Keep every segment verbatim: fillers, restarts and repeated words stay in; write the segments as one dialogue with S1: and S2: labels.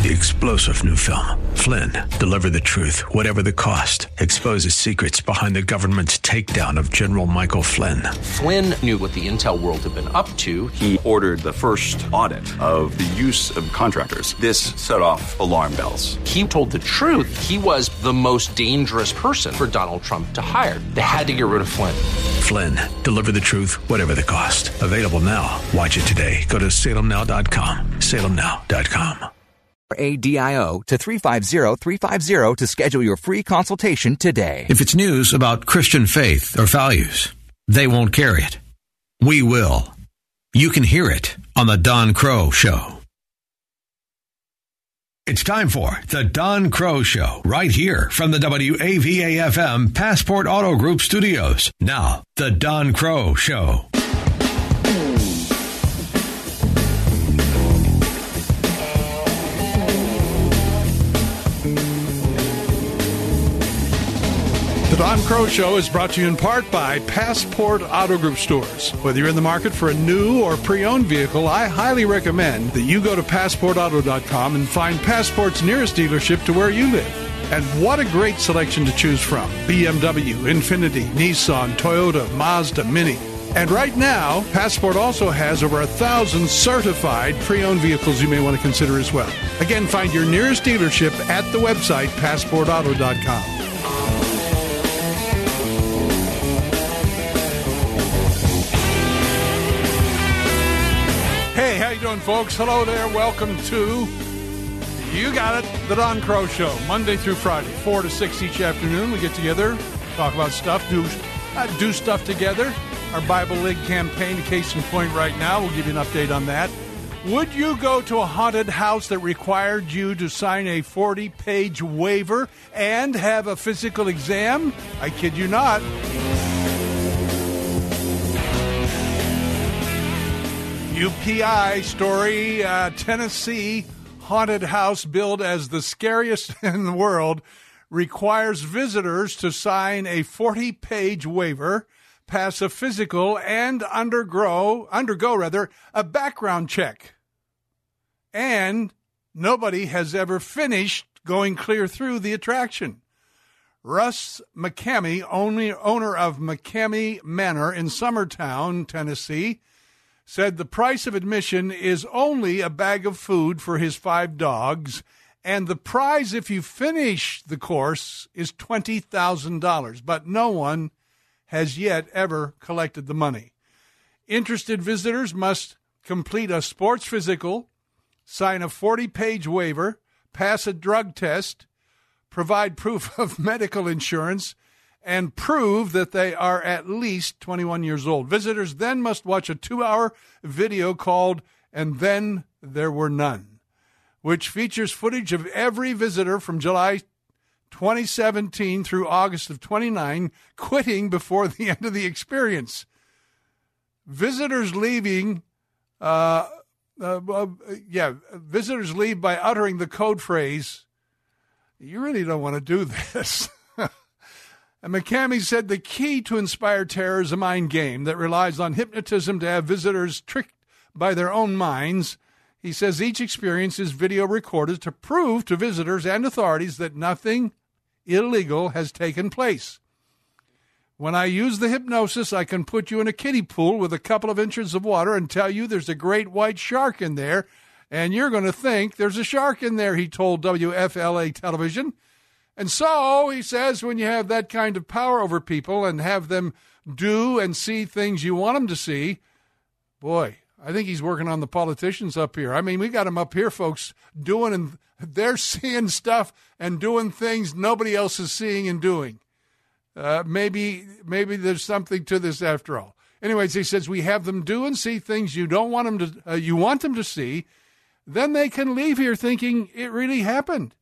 S1: The explosive new film, Flynn, deliver the truth, whatever the cost, exposes secrets behind the government's takedown of General Michael Flynn.
S2: Flynn knew what the intel world had been up to.
S3: He ordered the first audit of the use of contractors. This set off alarm bells.
S2: He told the truth. He was the most dangerous person for Donald Trump to hire. They had to get rid of Flynn.
S1: Flynn, deliver the truth, whatever the cost. Available now. Watch it today. Go to salem now dot com. salem now dot com.
S4: A D I O to three five zero three five zero to schedule your free consultation today.
S1: If it's news about Christian faith or values, they won't carry it. We will. You can hear it on The Don Crow Show. It's time for The Don Crow Show, right here from the W A V A F M Passport Auto Group studios. Now, The Don Crow Show.
S5: The Don Crow Show is brought to you in part by Passport Auto Group stores. Whether you're in the market for a new or pre-owned vehicle, I highly recommend that you go to passport auto dot com and find Passport's nearest dealership to where you live. And what a great selection to choose from. B M W, Infiniti, Nissan, Toyota, Mazda, Mini. And right now, Passport also has over a thousand certified pre-owned vehicles you may want to consider as well. Again, find your nearest dealership at the website passport auto dot com. Hey, how you doing, folks? Hello there. Welcome to, you got it, The Don Crow Show. Monday through Friday, four to six each afternoon. We get together, talk about stuff, do, uh, do stuff together. Our Bible League campaign, a case in point right now. We'll give you an update on that. Would you go to a haunted house that required you to sign a forty-page waiver and have a physical exam? I kid you not. U P I story, uh, Tennessee haunted house billed as the scariest in the world requires visitors to sign a forty-page waiver, pass a physical, and undergo, undergo rather, a background check. And nobody has ever finished going clear through the attraction. Russ McCamey, owner of McCamey Manor in Summertown, Tennessee, said the price of admission is only a bag of food for his five dogs, and the prize if you finish the course is twenty thousand dollars, but no one has yet ever collected the money. Interested visitors must complete a sports physical, sign a forty-page waiver, pass a drug test, provide proof of medical insurance, and prove that they are at least twenty-one years old. Visitors then must watch a two-hour video called And Then There Were None, which features footage of every visitor from July twenty seventeen through August of twenty-nine quitting before the end of the experience. Visitors leaving, uh, uh, uh, yeah, visitors leave by uttering the code phrase, "You really don't want to do this." And McCamey said the key to Inspire Terror is a mind game that relies on hypnotism to have visitors tricked by their own minds. He says each experience is video recorded to prove to visitors and authorities that nothing illegal has taken place. When I use the hypnosis, I can put you in a kiddie pool with a couple of inches of water and tell you there's a great white shark in there, and you're going to think there's a shark in there, he told W F L A television. And so, he says, when you have that kind of power over people and have them do and see things you want them to see, boy, I think he's working on the politicians up here. I mean, we got them up here, folks, doing and they're seeing stuff and doing things nobody else is seeing and doing. Uh, maybe, maybe there's something to this after all. Anyways, he says we have them do and see things you don't want them to, uh, you want them to see. Then they can leave here thinking it really happened.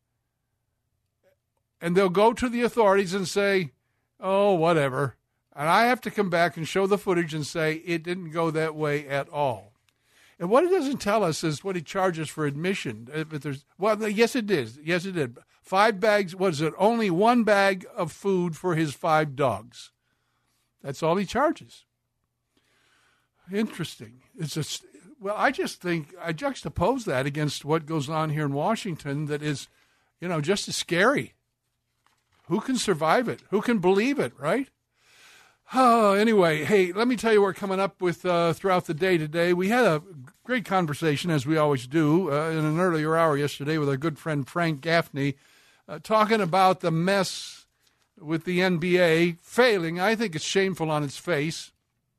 S5: And they'll go to the authorities and say, oh, whatever. And I have to come back and show the footage and say it didn't go that way at all. And what it doesn't tell us is what he charges for admission. If there's, well, yes, it is. Yes, it did. Five bags, what is it? Only one bag of food for his five dogs. That's all he charges. Interesting. It's a, Well, I just think I juxtapose that against what goes on here in Washington that is, you know, just as scary. Who can survive it? Who can believe it, right? Oh, anyway, hey, let me tell you what we're coming up with uh, throughout the day today. We had a great conversation, as we always do, uh, in an earlier hour yesterday with our good friend Frank Gaffney, uh, talking about the mess with the N B A failing. I think it's shameful on its face.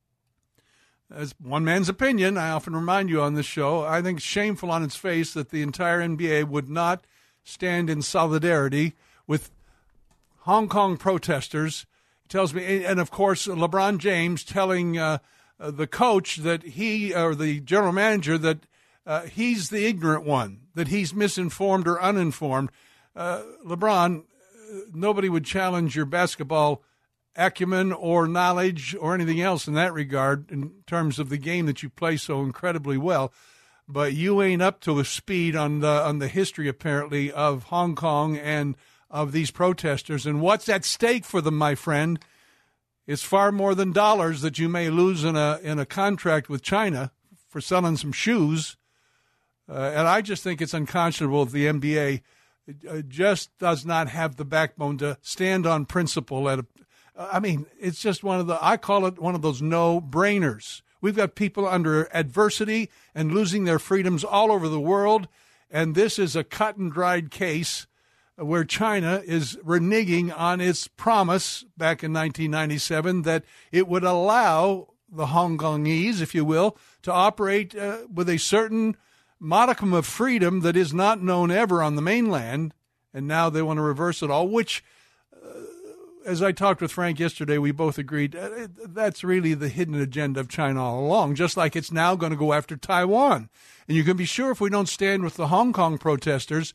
S5: As one man's opinion, I often remind you on this show, I think it's shameful on its face that the entire N B A would not stand in solidarity with Hong Kong protesters. Tells me, and of course, LeBron James telling uh, uh, the coach that he, or the general manager, that uh, he's the ignorant one, that he's misinformed or uninformed. Uh, LeBron, nobody would challenge your basketball acumen or knowledge or anything else in that regard in terms of the game that you play so incredibly well. But you ain't up to the speed on the on the history, apparently, of Hong Kong and of these protesters. And what's at stake for them, my friend, is far more than dollars that you may lose in a in a contract with China for selling some shoes. Uh, and I just think it's unconscionable if the N B A uh, just does not have the backbone to stand on principle. At a, I mean, it's just one of the, I call it one of those no-brainers. We've got people under adversity and losing their freedoms all over the world, and this is a cut-and-dried case where China is reneging on its promise back in nineteen ninety-seven that it would allow the Hong Kongese, if you will, to operate uh, with a certain modicum of freedom that is not known ever on the mainland, and now they want to reverse it all, which, uh, as I talked with Frank yesterday, we both agreed uh, that's really the hidden agenda of China all along, just like it's now going to go after Taiwan. And you can be sure if we don't stand with the Hong Kong protesters,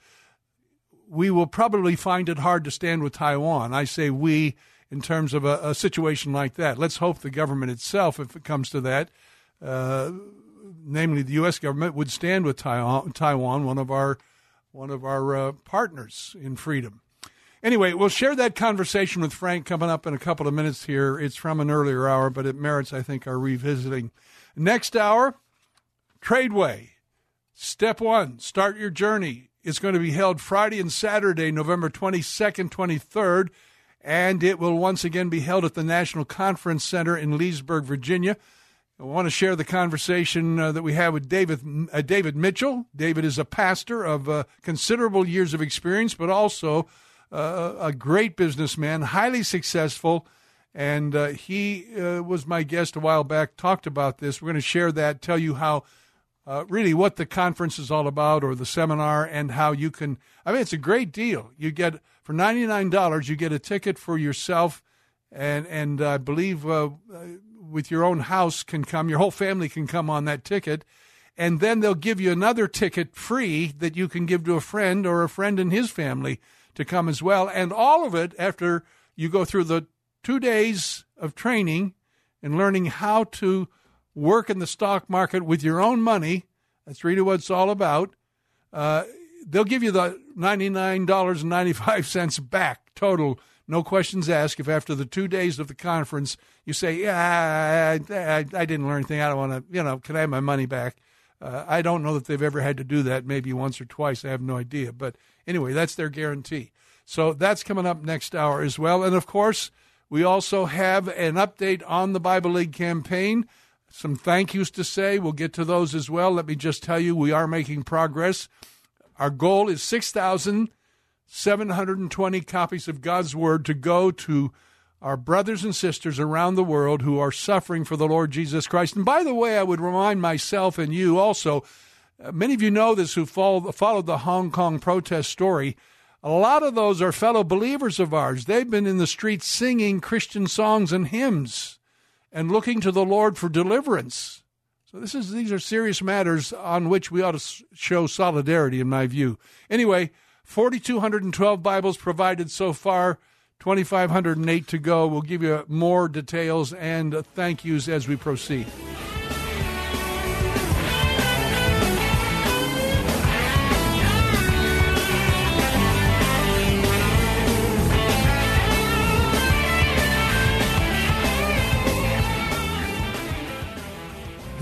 S5: we will probably find it hard to stand with Taiwan. I say we in terms of a, a situation like that. Let's hope the government itself, if it comes to that, uh, namely the U S government, would stand with Taiwan, Taiwan one of our one of our uh, partners in freedom. Anyway, we'll share that conversation with Frank coming up in a couple of minutes here. It's from an earlier hour, but it merits, I think, our revisiting. Next hour, Tradeway. Step one, start your journey. It's going to be held Friday and Saturday, November twenty-second, twenty-third, and it will once again be held at the National Conference Center in Leesburg, Virginia. I want to share the conversation uh, that we have with David uh, David Mitchell. David is a pastor of uh, considerable years of experience, but also uh, a great businessman, highly successful, and uh, he uh, was my guest a while back, talked about this. We're going to share that, tell you how Uh, really what the conference is all about, or the seminar, and how you can, I mean, it's a great deal. You get, for ninety-nine dollars, you get a ticket for yourself, and, and I believe uh, with your own house can come, your whole family can come on that ticket, and then they'll give you another ticket free that you can give to a friend or a friend and his family to come as well. And all of it after you go through the two days of training and learning how to work in the stock market with your own money. That's really what it's all about. Uh, they'll give you the ninety-nine dollars and ninety-five cents back total, no questions asked. If after the two days of the conference you say, yeah, I, I, I didn't learn anything, I don't want to, you know, can I have my money back? Uh, I don't know that they've ever had to do that, maybe once or twice. I have no idea. But anyway, that's their guarantee. So that's coming up next hour as well. And, of course, we also have an update on the Bible League campaign. Some thank yous to say. We'll get to those as well. Let me just tell you, we are making progress. Our goal is six thousand seven hundred twenty copies of God's Word to go to our brothers and sisters around the world who are suffering for the Lord Jesus Christ. And by the way, I would remind myself and you also, uh, many of you know this who follow, followed the Hong Kong protest story. A lot of those are fellow believers of ours. They've been in the streets singing Christian songs and hymns and looking to the Lord for deliverance. So this is these are serious matters on which we ought to show solidarity, in my view. Anyway, four thousand two hundred twelve Bibles provided so far, two thousand five hundred eight to go. We'll give you more details and thank yous as we proceed.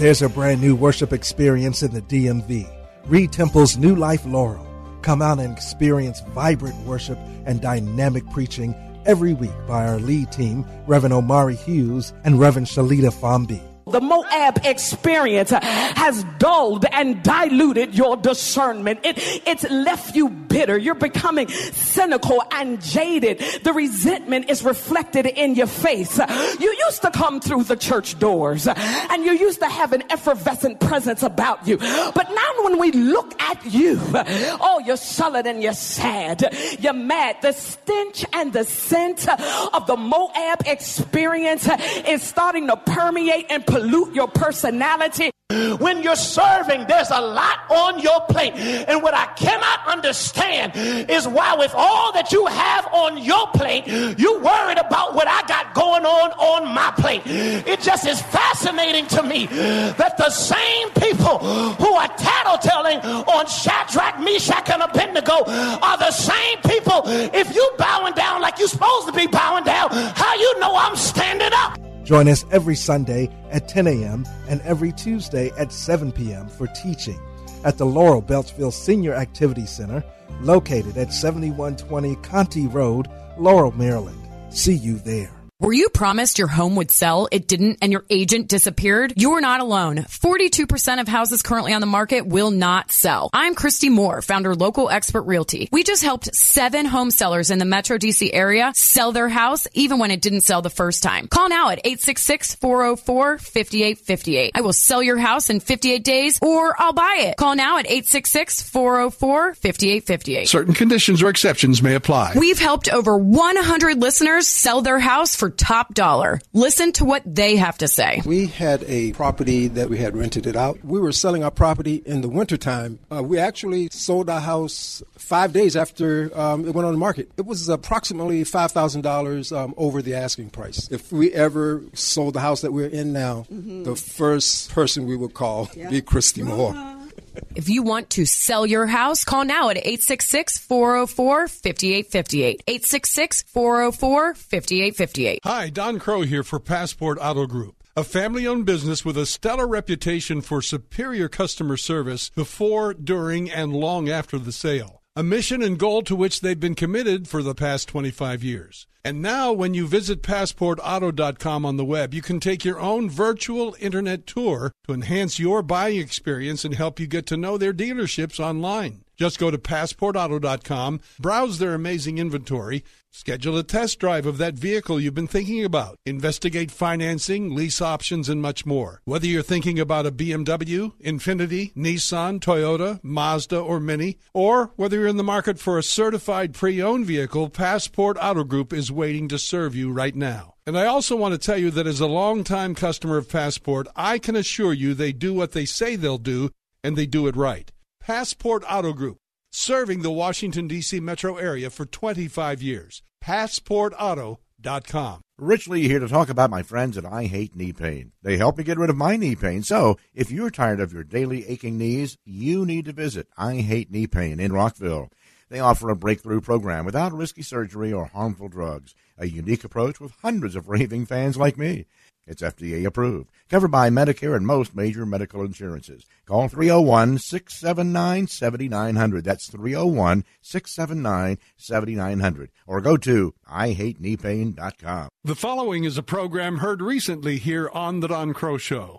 S6: There's a brand new worship experience in the D M V. Reed Temple's New Life Laurel. Come out and experience vibrant worship and dynamic preaching every week by our lead team, Reverend Omari Hughes and Reverend Shalita Fambi.
S7: The Moab experience has dulled and diluted your discernment. It, it's left you bitter. You're becoming cynical and jaded. The resentment is reflected in your face. You used to come through the church doors and you used to have an effervescent presence about you. But now when we look at you, oh, you're sullen and you're sad. You're mad. The stench and the scent of the Moab experience is starting to permeate and pollute your personality.
S8: When you're serving, there's a lot on your plate. And what I cannot understand is why with all that you have on your plate, you worried about what I got going on on my plate. It just is fascinating to me that the same people who are tattletelling on Shadrach, Meshach, and Abednego are the same people. If you bowing down like you're supposed to be bowing down, how you know I'm standing up?
S6: Join us every Sunday at ten a.m. and every Tuesday at seven p.m. for teaching at the Laurel Beltsville Senior Activity Center, located at seventy-one twenty Conti Road, Laurel, Maryland. See you there.
S9: Were you promised your home would sell, it didn't, and your agent disappeared? You are not alone. forty-two percent of houses currently on the market will not sell. I'm Christy Moore, founder of Local Expert Realty. We just helped seven home sellers in the Metro D C area sell their house even when it didn't sell the first time. Call now at eight six six, four oh four, five eight five eight. I will sell your house in fifty-eight days or I'll buy it. Call now at eight six six, four oh four, five eight five eight.
S5: Certain conditions or exceptions may apply.
S9: We've helped over one hundred listeners sell their house for top dollar. Listen to what they have to say.
S10: We had a property that we had rented it out. We were selling our property in the wintertime. Uh, we actually sold our house five days after um, it went on the market. It was approximately five thousand dollars um, over the asking price. If we ever sold the house that we're in now, mm-hmm. the first person we would call yeah. be Christy Moore.
S9: If you want to sell your house, call now at eight six six, four oh four, five eight five eight. eight six six, four oh four, five eight five eight.
S5: Hi, Don Crow here for Passport Auto Group, a family-owned business with a stellar reputation for superior customer service before, during, and long after the sale. A mission and goal to which they've been committed for the past twenty-five years. And now, when you visit passport auto dot com on the web, you can take your own virtual internet tour to enhance your buying experience and help you get to know their dealerships online. Just go to passport auto dot com, browse their amazing inventory, schedule a test drive of that vehicle you've been thinking about, investigate financing, lease options, and much more. Whether you're thinking about a B M W, Infiniti, Nissan, Toyota, Mazda, or Mini, or whether you're in the market for a certified pre-owned vehicle, Passport Auto Group is waiting to serve you right now. And I also want to tell you that as a longtime customer of Passport, I can assure you they do what they say they'll do, and they do it right. Passport Auto Group, serving the Washington, D C metro area for twenty-five years. passport auto dot com.
S11: Rich Lee here to talk about my friends at I Hate Knee Pain. They help me get rid of my knee pain. So if you're tired of your daily aching knees, you need to visit I Hate Knee Pain in Rockville. They offer a breakthrough program without risky surgery or harmful drugs. A unique approach with hundreds of raving fans like me. It's F D A approved, covered by Medicare and most major medical insurances. Call three oh one, six seven nine, seven nine zero zero. That's three oh one, six seven nine, seven nine zero zero. Or go to I hate knee pain dot com.
S5: The following is a program heard recently here on The Don Crow Show.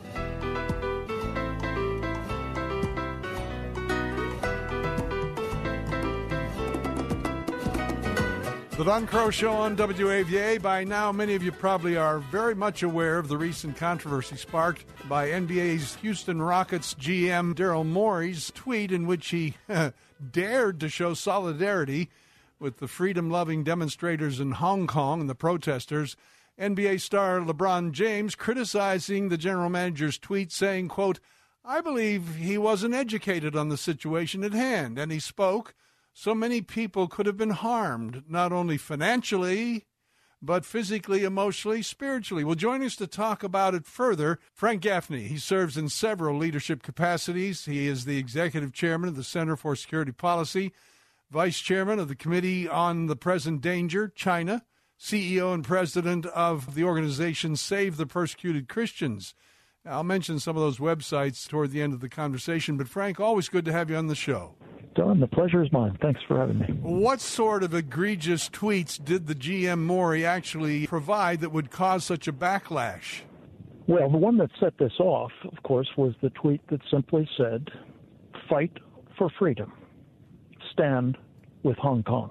S5: The Don Crow Show on W A V A. By now, many of you probably are very much aware of the recent controversy sparked by N B A's Houston Rockets G M Daryl Morey's tweet in which he dared to show solidarity with the freedom-loving demonstrators in Hong Kong and the protesters. N B A star LeBron James criticizing the general manager's tweet, saying, quote, "I believe he wasn't educated on the situation at hand, and he spoke. So many people could have been harmed, not only financially, but physically, emotionally, spiritually." Well, join us to talk about it further, Frank Gaffney. He serves in several leadership capacities. He is the executive chairman of the Center for Security Policy, vice chairman of the Committee on the Present Danger, China, C E O and president of the organization Save the Persecuted Christians. I'll mention some of those websites toward the end of the conversation, but Frank, always good to have you on the show.
S12: Don, the pleasure is mine. Thanks for having me.
S5: What sort of egregious tweets did the G M Maury actually provide that would cause such a backlash?
S12: Well, the one that set this off, of course, was the tweet that simply said, "Fight for freedom. Stand with Hong Kong."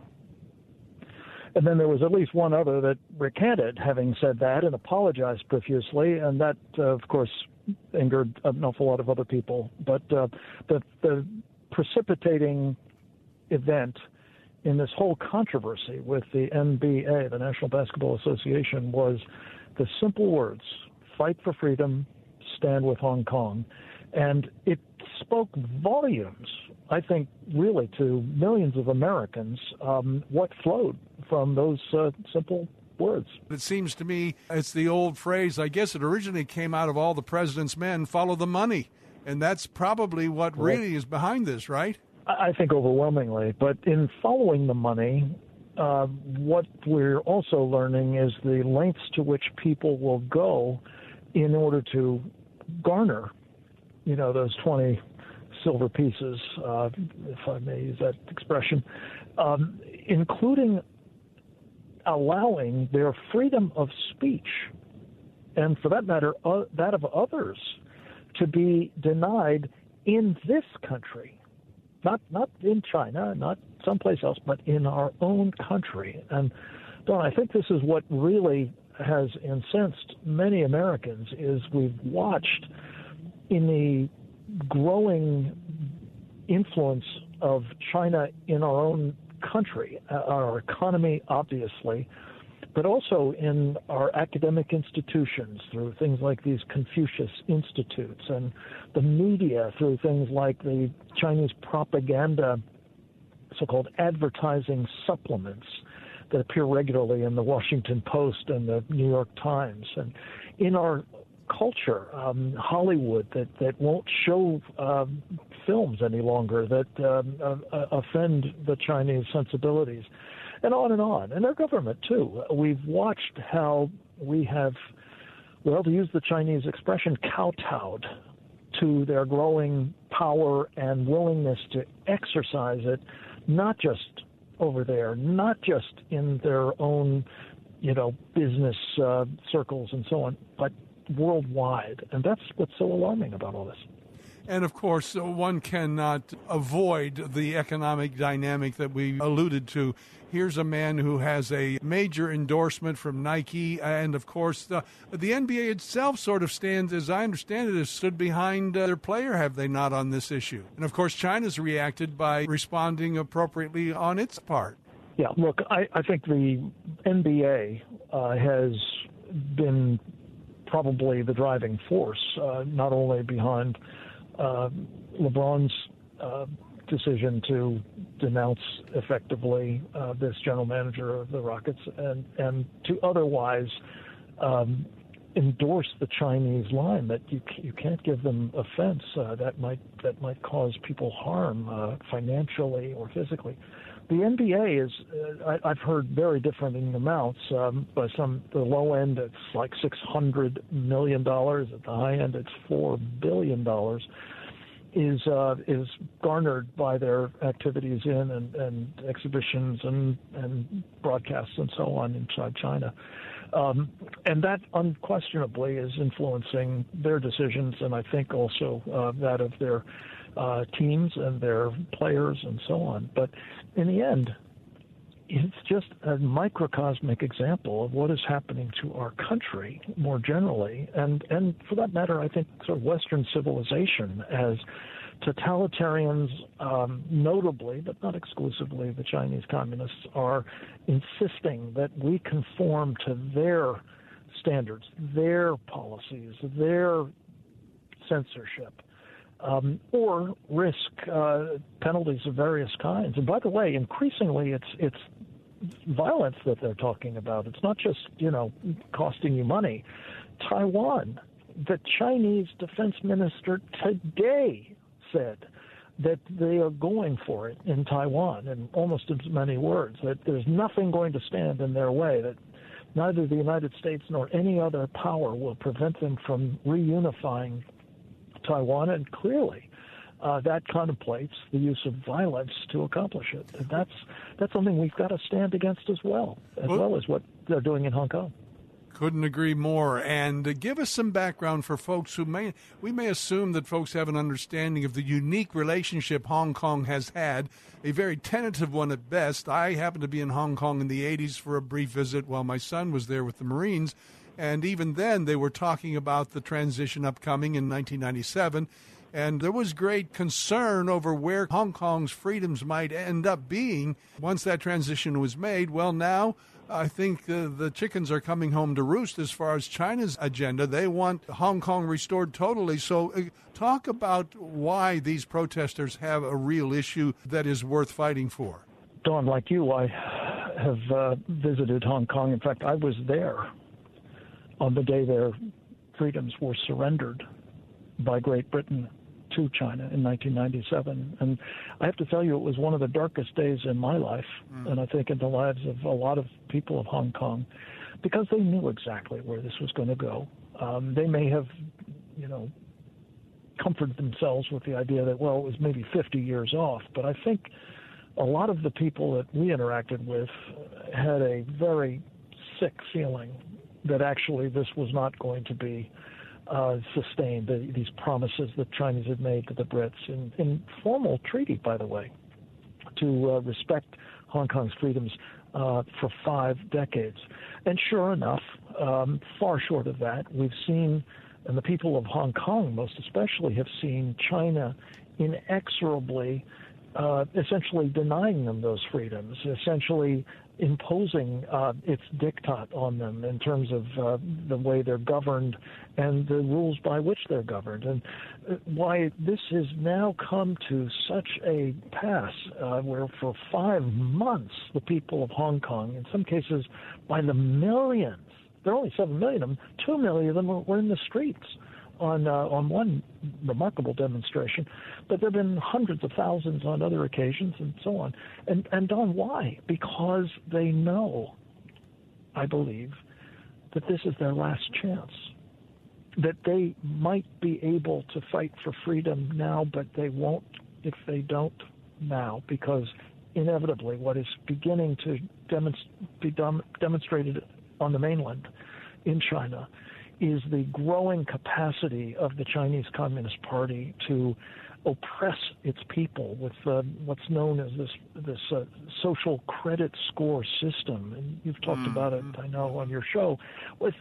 S12: And then there was at least one other that recanted having said that and apologized profusely, and that, uh, of course, angered an awful lot of other people. But uh, the, the precipitating event in this whole controversy with the N B A, the National Basketball Association, was the simple words, "Fight for freedom, stand with Hong Kong." And it spoke volumes, I think, really to millions of Americans, um, what flowed from those uh, simple words.
S5: It seems to me it's the old phrase, I guess it originally came out of All the President's Men, follow the money. And that's probably what
S12: Right.
S5: really is behind this, right?
S12: I think overwhelmingly. But in following the money, uh, what we're also learning is the lengths to which people will go in order to garner, you know, those twenty silver pieces, uh, if I may use that expression, um, including allowing their freedom of speech, and for that matter, uh, that of others, to be denied in this country, not not in China, not someplace else, but in our own country. And Don, I think this is what really has incensed many Americans, is we've watched in the growing influence of China in our own country, our economy, obviously, but also in our academic institutions through things like these Confucius Institutes, and the media through things like the Chinese propaganda, so-called advertising supplements that appear regularly in the Washington Post and the New York Times. And in our culture, um, Hollywood, that, that won't show um, films any longer that um, uh, offend the Chinese sensibilities, and on and on. And their government, too. We've watched how we have, well, to use the Chinese expression, kowtowed to their growing power and willingness to exercise it, not just over there, not just in their own, you know, business uh, circles and so on, but worldwide. And that's what's so alarming about all this.
S5: And, of course, one cannot avoid the economic dynamic that we alluded to. Here's a man who has a major endorsement from Nike. And, of course, the, the N B A itself sort of stands, as I understand it, has stood behind uh, their player, have they not, on this issue? And, of course, China's reacted by responding appropriately on its part.
S12: Yeah, look, I, I think the N B A uh, has been probably the driving force, uh, not only behind uh, LeBron's uh, decision to denounce effectively uh, this general manager of the Rockets, and, and to otherwise um, endorse the Chinese line that you you can't give them offense. Uh, that might that might cause people harm uh, financially or physically. The N B A is, uh, I, I've heard very different amounts. Um, by some, the low end, it's like six hundred million dollars. At the high end, it's four billion dollars. Is uh, is garnered by their activities in and, and exhibitions and, and broadcasts and so on inside China. Um, and that unquestionably is influencing their decisions, and I think also uh, that of their uh, teams and their players and so on. But in the end, it's just a microcosmic example of what is happening to our country more generally, and, and for that matter, I think sort of Western civilization, as totalitarians, um, notably, but not exclusively, the Chinese communists, are insisting that we conform to their standards, their policies, their censorship, um, or risk uh, penalties of various kinds. And by the way, increasingly, it's it's violence that they're talking about. It's not just, you know, costing you money. Taiwan, the Chinese defense minister today said that they are going for it in Taiwan, in almost as many words, that there's nothing going to stand in their way, that neither the United States nor any other power will prevent them from reunifying Taiwan, and clearly uh, that contemplates the use of violence to accomplish it. And that's that's something we've got to stand against as well, as well, well as what they're doing in Hong Kong.
S5: Couldn't agree more. And uh, give us some background for folks who may, we may assume that folks have an understanding of the unique relationship Hong Kong has had, a very tentative one at best. I happened to be in Hong Kong in the eighties for a brief visit while my son was there with the Marines. And even then, they were talking about the transition upcoming in nineteen ninety-seven. And there was great concern over where Hong Kong's freedoms might end up being once that transition was made. Well, now I think uh, the chickens are coming home to roost as far as China's agenda. They want Hong Kong restored totally. So uh, talk about why these protesters have a real issue that is worth fighting for.
S12: Don, like you, I have uh, visited Hong Kong. In fact, I was there on the day their freedoms were surrendered by Great Britain to China in nineteen ninety-seven. And I have to tell you, it was one of the darkest days in my life, mm. and I think in the lives of a lot of people of Hong Kong, because they knew exactly where this was going to go. Um, they may have, you know, comforted themselves with the idea that, well, it was maybe fifty years off, but I think a lot of the people that we interacted with had a very sick feeling that actually this was not going to be uh, sustained, the, these promises that Chinese had made to the Brits in, in formal treaty, by the way, to uh, respect Hong Kong's freedoms uh, for five decades. And sure enough, um, far short of that, we've seen, and the people of Hong Kong most especially have seen China inexorably Uh, essentially denying them those freedoms, essentially imposing uh, its diktat on them in terms of uh, the way they're governed and the rules by which they're governed. And uh, why this has now come to such a pass uh, where for five months the people of Hong Kong, in some cases by the millions, there are only seven million of them, two million of them were in the streets on uh, on one remarkable demonstration, but there have been hundreds of thousands on other occasions and so on. And, and Don, why? Because they know, I believe, that this is their last chance, that they might be able to fight for freedom now, but they won't if they don't now, because inevitably what is beginning to demonst- be dom- demonstrated on the mainland in China is the growing capacity of the Chinese Communist Party to oppress its people with uh, what's known as this this uh, social credit score system. And you've talked mm-hmm. about it, I know, on your show, with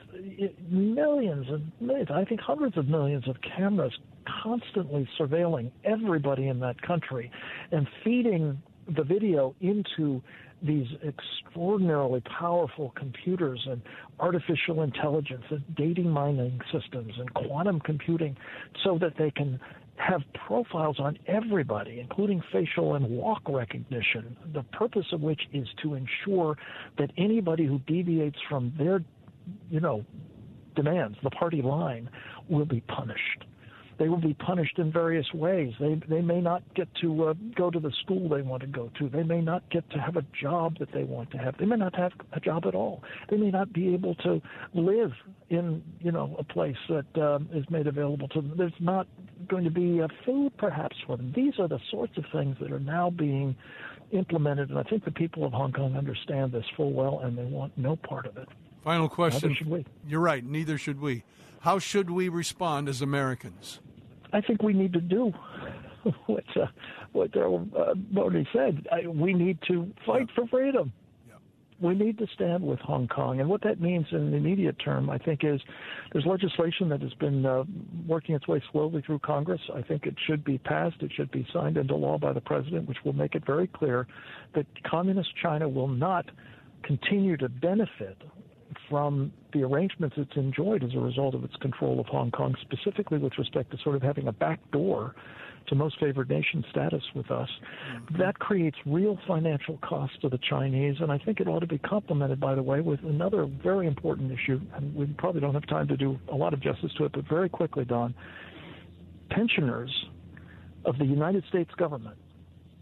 S12: millions and millions, I think hundreds of millions of cameras constantly surveilling everybody in that country and feeding the video into these extraordinarily powerful computers and artificial intelligence and data mining systems and quantum computing so that they can have profiles on everybody, including facial and walk recognition, the purpose of which is to ensure that anybody who deviates from their, you know, demands, the party line, will be punished. They will be punished in various ways. They they may not get to uh, go to the school they want to go to. They may not get to have a job that they want to have. They may not have a job at all. They may not be able to live in, you know, a place that um, is made available to them. There's not going to be uh, food, perhaps, for them. These are the sorts of things that are now being implemented, and I think the people of Hong Kong understand this full well, and they want no part of it.
S5: Final question.
S12: Neither should we.
S5: You're right. Neither should we. How should we respond as Americans?
S12: I think we need to do what uh, what uh, Modi said. I, we need to fight yeah. for freedom. Yeah. We need to stand with Hong Kong. And what that means in the immediate term, I think, is there's legislation that has been uh, working its way slowly through Congress. I think it should be passed. It should be signed into law by the president, which will make it very clear that communist China will not continue to benefit from the arrangements it's enjoyed as a result of its control of Hong Kong, specifically with respect to sort of having a back door to most favored nation status with us. Mm-hmm. That creates real financial costs to the Chinese, and I think it ought to be complemented, by the way, with another very important issue, and we probably don't have time to do a lot of justice to it, but very quickly, Don, pensioners of the United States government,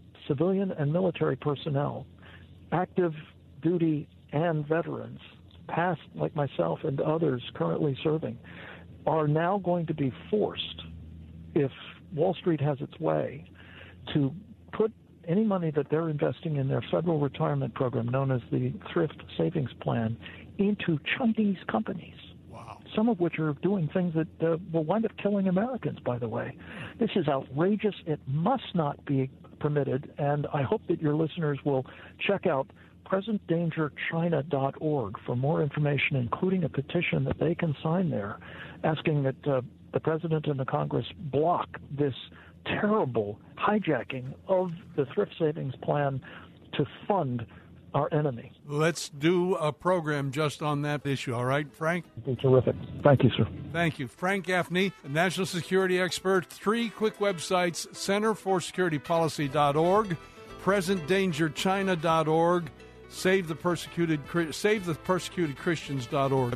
S12: civilian and military personnel, active duty and veterans, past, like myself and others currently serving, are now going to be forced, if Wall Street has its way, to put any money that they're investing in their federal retirement program, known as the Thrift Savings Plan, into Chinese companies.
S5: Wow.
S12: Some of which are doing things that uh, will wind up killing Americans, by the way. This is outrageous. It must not be permitted, and I hope that your listeners will check out present danger china dot org for more information, including a petition that they can sign there, asking that uh, the President and the Congress block this terrible hijacking of the Thrift Savings Plan to fund our enemy.
S5: Let's do a program just on that issue, all right, Frank?
S12: It'd be terrific. Thank you, sir.
S5: Thank you. Frank Gaffney, a national security expert. Three quick websites, center for security policy dot org, present danger china dot org, save the persecuted save the persecuted christians dot org.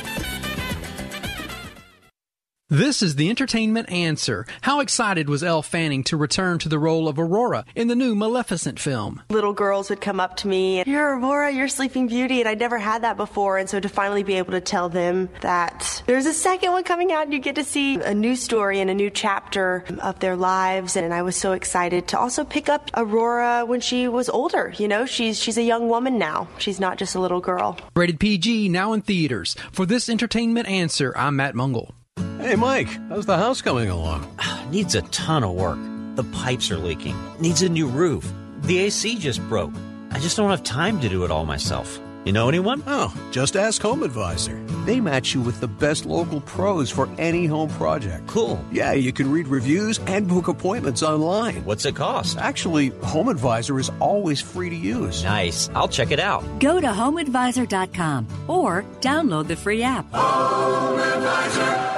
S13: This is the Entertainment Answer. How excited was Elle Fanning to return to the role of Aurora in the new Maleficent film?
S14: Little girls would come up to me, and, "You're Aurora, you're Sleeping Beauty," and I'd never had that before, and so to finally be able to tell them that there's a second one coming out and you get to see a new story and a new chapter of their lives, and I was so excited to also pick up Aurora when she was older. You know, she's she's a young woman now. She's not just a little girl.
S13: Rated P G, now in theaters. For this Entertainment Answer, I'm Matt Mungle.
S15: Hey, Mike, how's the house coming along? Needs a ton of work. The pipes are leaking. Needs a new roof. The A C just broke. I just don't have time to do it all myself. You know anyone? Oh, just ask Home Advisor. They match you with the best local pros for any home project. Cool. Yeah, you can read reviews and book appointments online. What's it cost? Actually, Home Advisor is always free to use. Nice. I'll check it out.
S16: Go to home advisor dot com or download the free app.
S17: Home Advisor.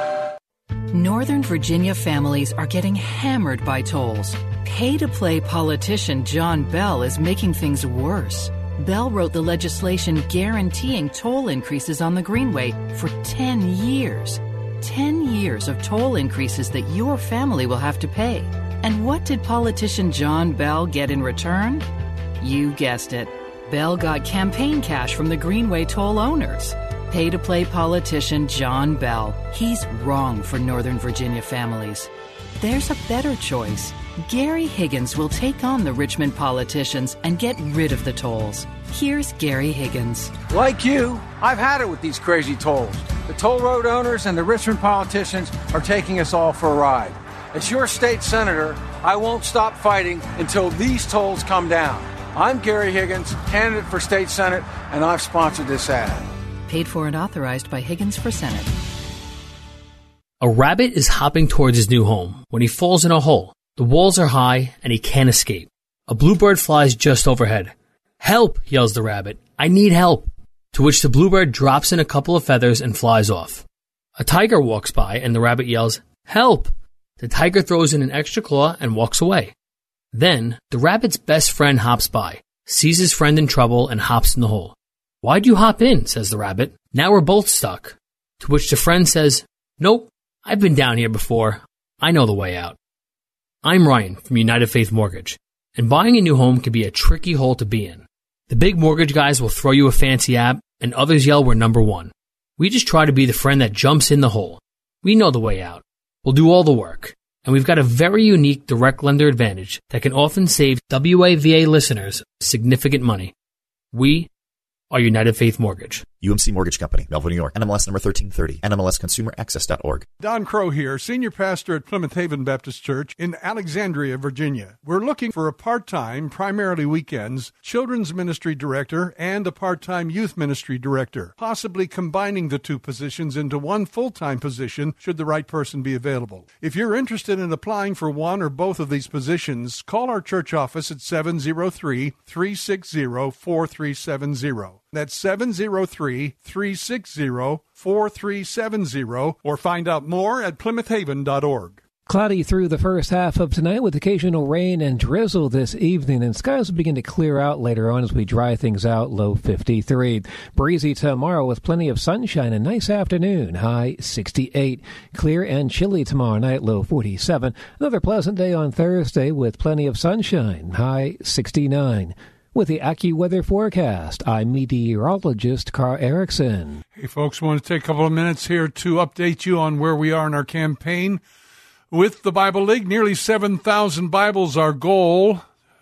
S18: Northern Virginia families are getting hammered by tolls. Pay-to-play politician John Bell is making things worse. Bell wrote the legislation guaranteeing toll increases on the Greenway for ten years. ten years of toll increases that your family will have to pay. And what did politician John Bell get in return? You guessed it. Bell got campaign cash from the Greenway toll owners. Pay-to-play politician John Bell. He's wrong for Northern Virginia families. There's a better choice. Gary Higgins will take on the Richmond politicians and get rid of the tolls. Here's Gary Higgins.
S19: Like you, I've had it with these crazy tolls. The toll road owners and the Richmond politicians are taking us all for a ride. As your state senator, I won't stop fighting until these tolls come down. I'm Gary Higgins, candidate for state senate, and I've sponsored this ad.
S18: Paid for and authorized by Higgins for Senate.
S20: A rabbit is hopping towards his new home when he falls in a hole. The walls are high and he can't escape. A bluebird flies just overhead. "Help!" yells the rabbit. "I need help!" To which the bluebird drops in a couple of feathers and flies off. A tiger walks by and the rabbit yells, "Help!" The tiger throws in an extra claw and walks away. Then, the rabbit's best friend hops by, sees his friend in trouble, and hops in the hole. "Why'd you hop in?" says the rabbit. "Now we're both stuck." To which the friend says, "Nope, I've been down here before. I know the way out." I'm Ryan from United Faith Mortgage, and buying a new home can be a tricky hole to be in. The big mortgage guys will throw you a fancy app, and others yell we're number one. We just try to be the friend that jumps in the hole. We know the way out. We'll do all the work. And we've got a very unique direct lender advantage that can often save W A V A listeners significant money. We are United Faith Mortgage.
S21: U M C Mortgage Company, Melville, New York. N M L S number thirteen thirty. N M L S consumer access dot org.
S5: Don Crow here, senior pastor at Plymouth Haven Baptist Church in Alexandria, Virginia. We're looking for a part-time, primarily weekends, children's ministry director and a part-time youth ministry director, possibly combining the two positions into one full-time position should the right person be available. If you're interested in applying for one or both of these positions, call our church office at seven oh three, three six oh, four three seven oh. That's seven oh three, three six oh, four three seven oh, or find out more at plymouth haven dot org.
S22: Cloudy through the first half of tonight with occasional rain and drizzle this evening, and skies will begin to clear out later on as we dry things out, low fifty-three. Breezy tomorrow with plenty of sunshine, a nice afternoon, high sixty-eight. Clear and chilly tomorrow night, low forty-seven. Another pleasant day on Thursday with plenty of sunshine, high sixty-nine. With the AccuWeather forecast, I'm meteorologist Carl Erickson.
S5: Hey, folks, I want to take a couple of minutes here to update you on where we are in our campaign with the Bible League. Nearly seven thousand Bibles, our goal,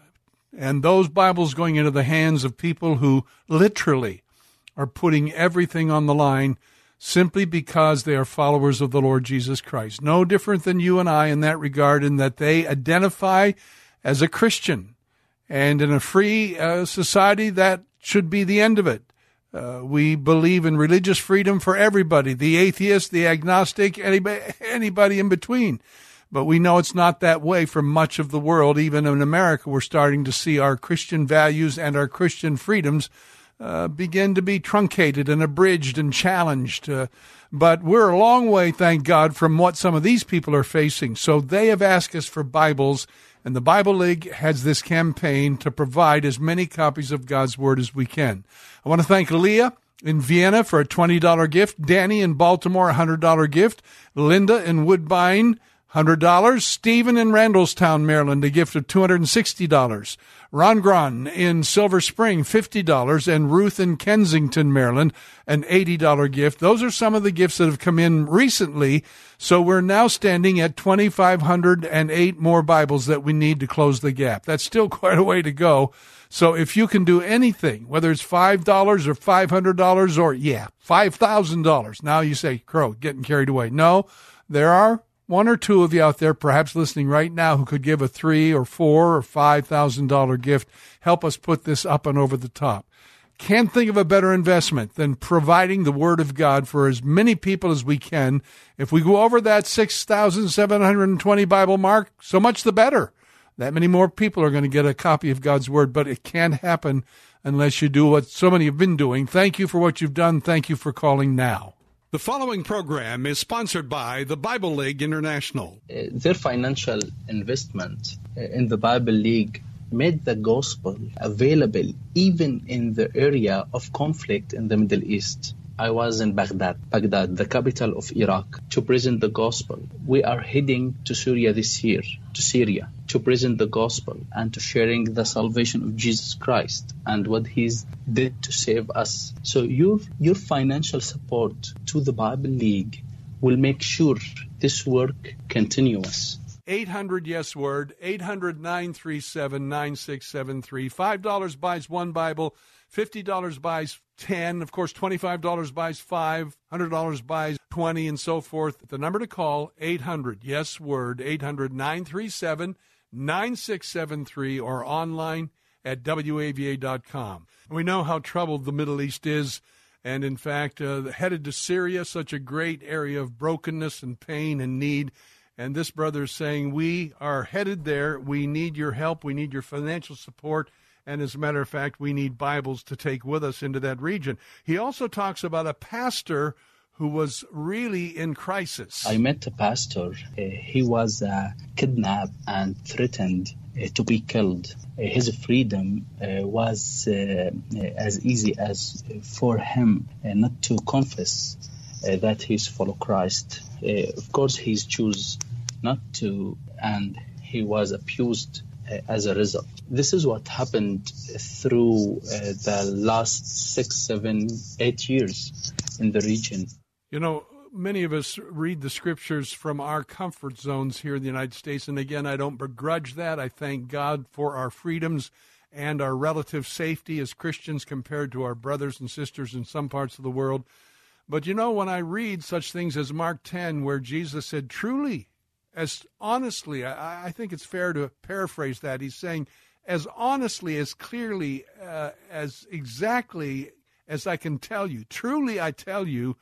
S5: and those Bibles going into the hands of people who literally are putting everything on the line simply because they are followers of the Lord Jesus Christ. No different than you and I in that regard, in that they identify as a Christian. And in a free uh, society, that should be the end of it. Uh, we believe in religious freedom for everybody, the atheist, the agnostic, anybody, anybody in between. But we know it's not that way for much of the world. Even in America, we're starting to see our Christian values and our Christian freedoms uh, begin to be truncated and abridged and challenged. Uh, but we're a long way, thank God, from what some of these people are facing. So they have asked us for Bibles. And the Bible League has this campaign to provide as many copies of God's Word as we can. I want to thank Leah in Vienna for a twenty dollars gift, Danny in Baltimore, a one hundred dollars gift, Linda in Woodbine, one hundred dollars, Stephen in Randallstown, Maryland, a gift of two hundred sixty dollars, Ron Gron in Silver Spring, fifty dollars, and Ruth in Kensington, Maryland, an eighty dollars gift. Those are some of the gifts that have come in recently. So we're now standing at two thousand five hundred eight more Bibles that we need to close the gap. That's still quite a way to go. So if you can do anything, whether it's five dollars or five hundred dollars or, yeah, five thousand dollars. Now you say, Crow, getting carried away. No, there are one or two of you out there perhaps listening right now who could give a three or four or five thousand dollar gift. Help us put this up and over the top. Can't think of a better investment than providing the Word of God for as many people as we can. If we go over that six thousand seven hundred twenty Bible mark, so much the better. That many more people are going to get a copy of God's Word, but it can't happen unless you do what so many have been doing. Thank you for what you've done. Thank you for calling now. The following program is sponsored by the Bible League International.
S2: Uh, their financial investment uh, in the Bible League made the gospel available even in the area of conflict in the Middle East. I was in Baghdad, Baghdad, the capital of Iraq, to present the gospel. We are heading to Syria this year, to Syria, to present the gospel and to sharing the salvation of Jesus Christ and what He's did to save us. So your your financial support to the Bible League will make sure this work continues.
S5: eight hundred yes word, eight hundred nine three seven nine six seven three. five dollars buys one Bible, fifty dollars buys ten, of course twenty-five dollars buys five, one hundred dollars buys twenty, and so forth. The number to call, eight hundred yes word, eight hundred nine three seven nine six seven three, or online at W A V A dot com. We know how troubled the Middle East is, and in fact, uh, headed to Syria, such a great area of brokenness and pain and need. And this brother is saying, we are headed there. We need your help. We need your financial support. And as a matter of fact, we need Bibles to take with us into that region. He also talks about a pastor who was really in crisis.
S2: I met a pastor. Uh, he was uh, kidnapped and threatened uh, to be killed. Uh, his freedom uh, was uh, as easy as for him uh, not to confess uh, that he's follow Christ. Uh, of course, he's choose not to, and he was abused uh, as a result. This is what happened through uh, the last six, seven, eight years in the region.
S5: You know, many of us read the scriptures from our comfort zones here in the United States, and again, I don't begrudge that. I thank God for our freedoms and our relative safety as Christians compared to our brothers and sisters in some parts of the world. But you know, when I read such things as Mark ten, where Jesus said, truly, as honestly, I, I think it's fair to paraphrase that. He's saying, as honestly, as clearly, uh, as exactly as I can tell you, truly I tell you,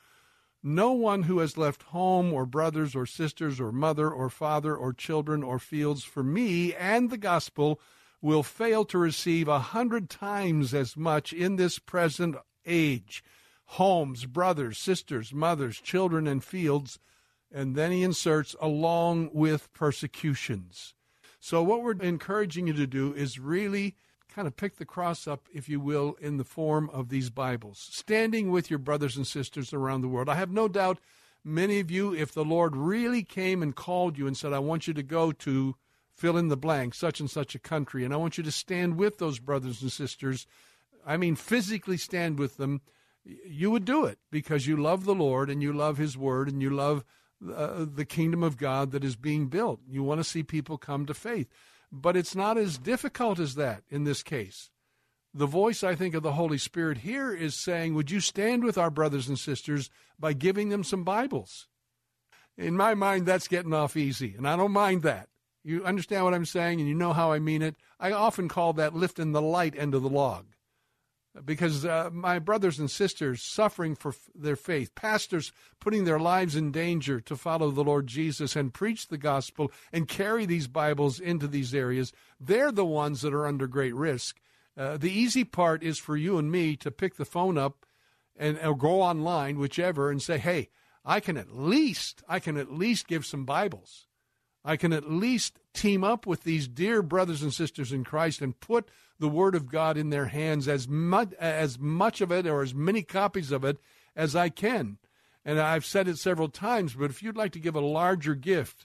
S5: no one who has left home or brothers or sisters or mother or father or children or fields for me and the gospel will fail to receive a hundred times as much in this present age. Homes, brothers, sisters, mothers, children, and fields. And then he inserts, along with persecutions. So what we're encouraging you to do is really kind of pick the cross up, if you will, in the form of these Bibles, standing with your brothers and sisters around the world. I have no doubt many of you, if the Lord really came and called you and said, I want you to go to fill in the blank, such and such a country. And I want you to stand with those brothers and sisters. I mean, physically stand with them. You would do it because you love the Lord and you love his word and you love uh, the kingdom of God that is being built. You want to see people come to faith. But it's not as difficult as that in this case. The voice, I think, of the Holy Spirit here is saying, would you stand with our brothers and sisters by giving them some Bibles? In my mind, that's getting off easy, and I don't mind that. You understand what I'm saying, and you know how I mean it. I often call that lifting the light end of the log, because uh, my brothers and sisters suffering for f- their faith, pastors putting their lives in danger to follow the Lord Jesus and preach the gospel and carry these Bibles into these areas, they're the ones that are under great risk. Uh, the easy part is for you and me to pick the phone up and or go online, whichever, and say, hey, I can at least, I can at least give some Bibles. I can at least team up with these dear brothers and sisters in Christ and put the Word of God in their hands, as much, as much of it or as many copies of it as I can. And I've said it several times, but if you'd like to give a larger gift,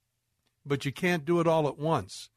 S5: but you can't do it all at once,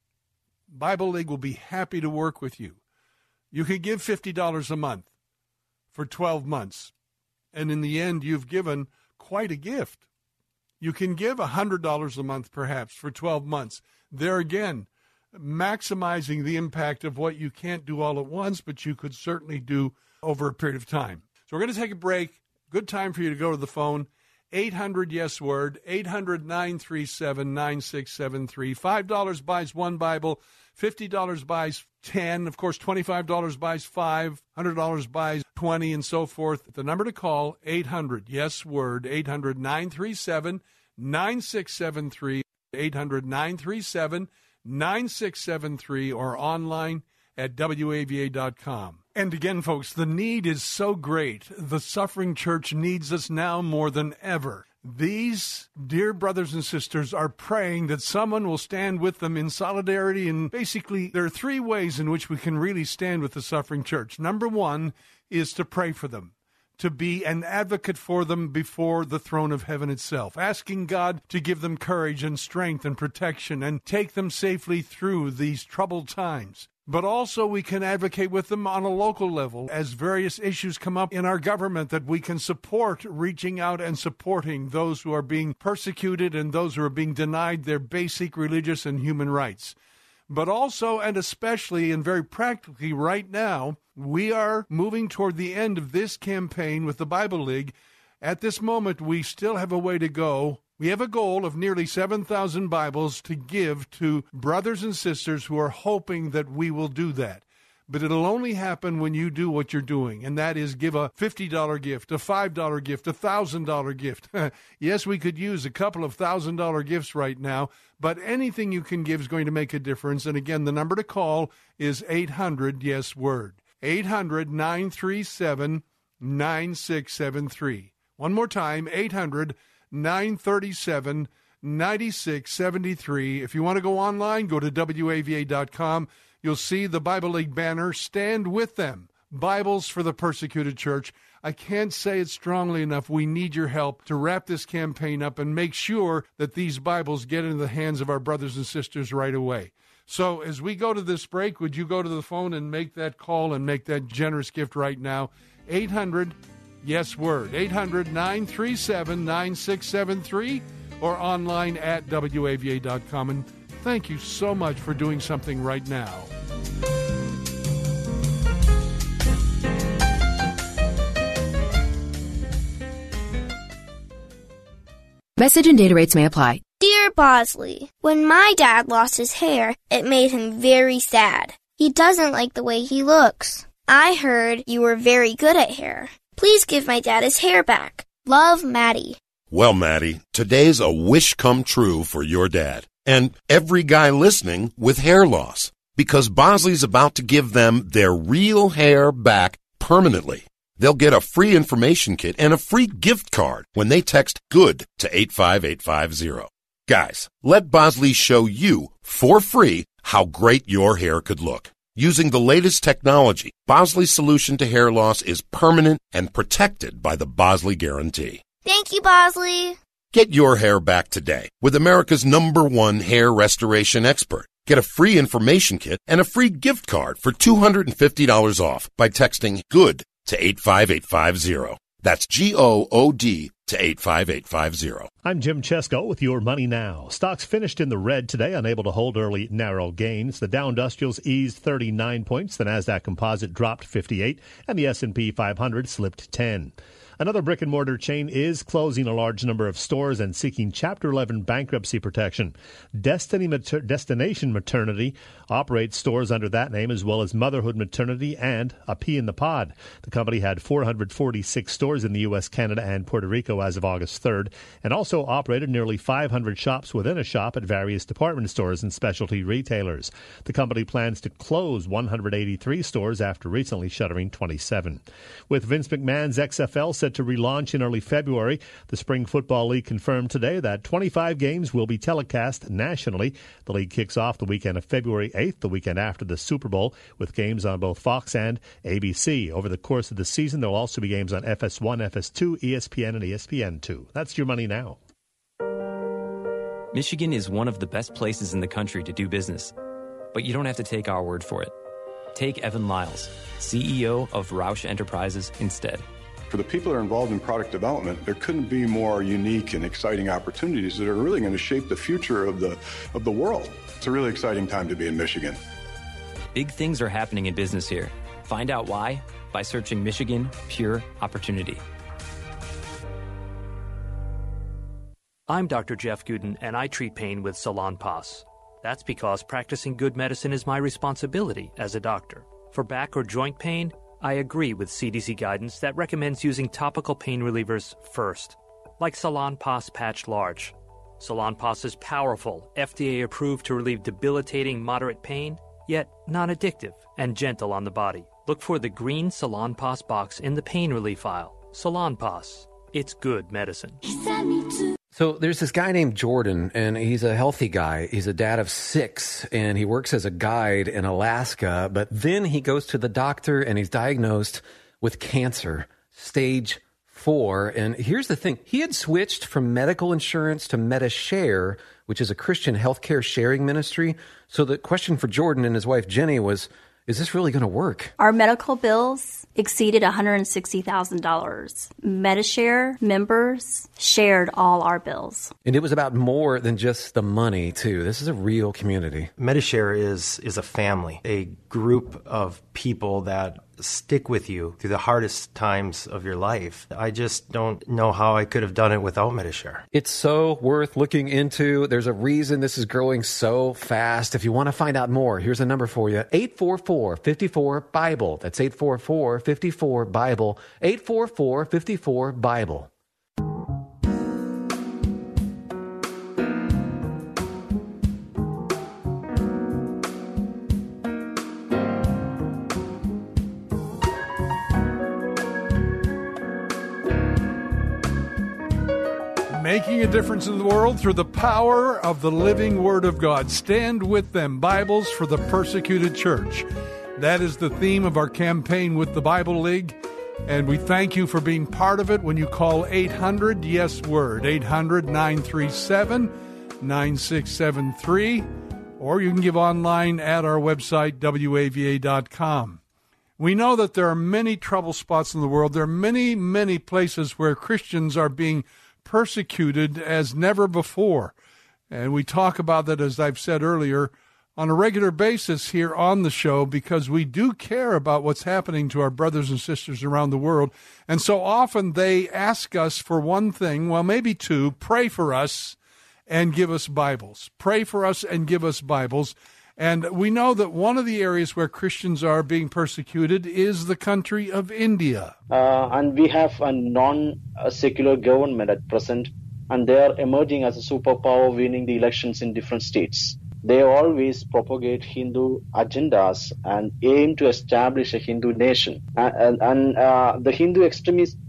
S5: Bible League will be happy to work with you. You can give fifty dollars a month for twelve months, and in the end, you've given quite a gift. You can give one hundred dollars a month, perhaps, for twelve months. There again, maximizing the impact of what you can't do all at once, but you could certainly do over a period of time. So we're going to take a break. Good time for you to go to the phone. eight hundred yes word, eight hundred nine three seven nine six seven three. five dollars buys one Bible, fifty dollars buys ten, of course twenty-five dollars buys five, one hundred dollars buys twenty, and so forth. The number to call, eight hundred yes word, eight hundred nine three seven nine six seven three, eight hundred nine three seven nine six seven three, or online at W A V A dot com. And again, folks, the need is so great. The suffering church needs us now more than ever. These dear brothers and sisters are praying that someone will stand with them in solidarity. And basically, there are three ways in which we can really stand with the suffering church. Number one is to pray for them, to be an advocate for them before the throne of heaven itself, asking God to give them courage and strength and protection and take them safely through these troubled times. But also we can advocate with them on a local level as various issues come up in our government that we can support, reaching out and supporting those who are being persecuted and those who are being denied their basic religious and human rights. But also and especially and very practically right now, we are moving toward the end of this campaign with the Bible League. At this moment, we still have a way to go. We have a goal of nearly seven thousand Bibles to give to brothers and sisters who are hoping that we will do that. But it'll only happen when you do what you're doing, and that is give a fifty dollars gift, a five dollars gift, a one thousand dollars gift. Yes, we could use a couple of one thousand dollars gifts right now, but anything you can give is going to make a difference. And again, the number to call is eight hundred yes word, eight hundred nine three seven nine six seven three. One more time, eight hundred nine three seven nine six seven three. If you want to go online, go to W A V A dot com. You'll see the Bible League banner. Stand with them. Bibles for the persecuted church. I can't say it strongly enough. We need your help to wrap this campaign up and make sure that these Bibles get into the hands of our brothers and sisters right away. So as we go to this break, would you go to the phone and make that call and make that generous gift right now? eight hundred yes word, eight hundred nine three seven nine six seven three, or online at W A V A dot com. And thank you so much for doing something right now.
S3: Message and data rates may apply.
S4: Dear Bosley, when my dad lost his hair, it made him very sad. He doesn't like the way he looks. I heard you were very good at hair. Please give my dad his hair back. Love, Maddie.
S23: Well, Maddie, today's a wish come true for your dad and every guy listening with hair loss, because Bosley's about to give them their real hair back permanently. They'll get a free information kit and a free gift card when they text GOOD to eight five eight five zero. Guys, let Bosley show you for free how great your hair could look. Using the latest technology, Bosley's solution to hair loss is permanent and protected by the Bosley Guarantee.
S4: Thank you, Bosley.
S23: Get your hair back today with America's number one hair restoration expert. Get a free information kit and a free gift card for two hundred fifty dollars off by texting GOOD to eight five eight five zero. That's G O O D to eight five eight five zero.
S1: I'm Jim Chesko with your Money Now. Stocks finished in the red today, unable to hold early narrow gains. The Dow Industrials eased thirty-nine points. The Nasdaq Composite dropped fifty-eight, and the S and P five hundred slipped ten. Another brick-and-mortar chain is closing a large number of stores and seeking Chapter eleven bankruptcy protection. Destiny Mater- Destination Maternity operates stores under that name, as well as Motherhood Maternity and A Pea in the Pod. The company had four hundred forty-six stores in the U S, Canada, and Puerto Rico as of August third, and also operated nearly five hundred shops within a shop at various department stores and specialty retailers. The company plans to close one hundred eighty-three stores after recently shuttering twenty-seven. With Vince McMahon's X F L set to relaunch in early February, the Spring Football League confirmed today that twenty-five games will be telecast nationally. The league kicks off the weekend of February eighth, the weekend after the Super Bowl, with games on both Fox and A B C. Over the course of the season, there will also be games on F S one, F S two, E S P N, and E S P N two. That's your Money Now.
S7: Michigan is one of the best places in the country to do business, but you don't have to take our word for it. Take Evan Lyles, C E O of Roush Enterprises, instead.
S8: For the people that are involved in product development, there couldn't be more unique and exciting opportunities that are really going to shape the future of the of the world. It's a really exciting time to be in Michigan.
S7: Big things are happening in business here. Find out why by searching Michigan Pure Opportunity.
S24: I'm Doctor Jeff Gooden, and I treat pain with Salonpas. That's because practicing good medicine is my responsibility as a doctor. For back or joint pain, I agree with C D C guidance that recommends using topical pain relievers first, like Salonpas Patch Large. Salonpas is powerful, F D A-approved to relieve debilitating moderate pain, yet non-addictive and gentle on the body. Look for the green Salonpas box in the pain relief aisle. Salonpas. It's good medicine.
S25: So there's this guy named Jordan, and he's a healthy guy. He's a dad of six, and he works as a guide in Alaska. But then he goes to the doctor, and he's diagnosed with cancer, stage four. And here's the thing. He had switched from medical insurance to MediShare, which is a Christian healthcare sharing ministry. So the question for Jordan and his wife, Jenny, was, is this really going to work?
S26: Our medical bills exceeded one hundred sixty thousand dollars. MediShare members shared all our bills.
S25: And it was about more than just the money, too. This is a real community.
S27: MediShare is is a family, a group of people that stick with you through the hardest times of your life. I just don't know how I could have done it without MediShare.
S25: It's so worth looking into. There's a reason this is growing so fast. If you want to find out more, here's a number for you. eight four four, five four, Bible. That's eight four four, five four, Bible. eight four four, five four, Bible.
S5: Making a difference in the world through the power of the living Word of God. Stand with them, Bibles for the Persecuted Church. That is the theme of our campaign with the Bible League, and we thank you for being part of it when you call eight hundred, yes, Word, eight hundred, nine three seven, nine six seven three, or you can give online at our website, W A V A dot com. We know that there are many trouble spots in the world. There are many, many places where Christians are being persecuted as never before. And we talk about that, as I've said earlier, on a regular basis here on the show, because we do care about what's happening to our brothers and sisters around the world. And so often they ask us for one thing, well, maybe two: pray for us and give us Bibles. Pray for us and give us Bibles. And we know that one of the areas where Christians are being persecuted is the country of India.
S28: Uh, and we have a non-secular government at present, and they are emerging as a superpower, winning the elections in different states. They always propagate Hindu agendas and aim to establish a Hindu nation. And, and uh, the Hindu extremists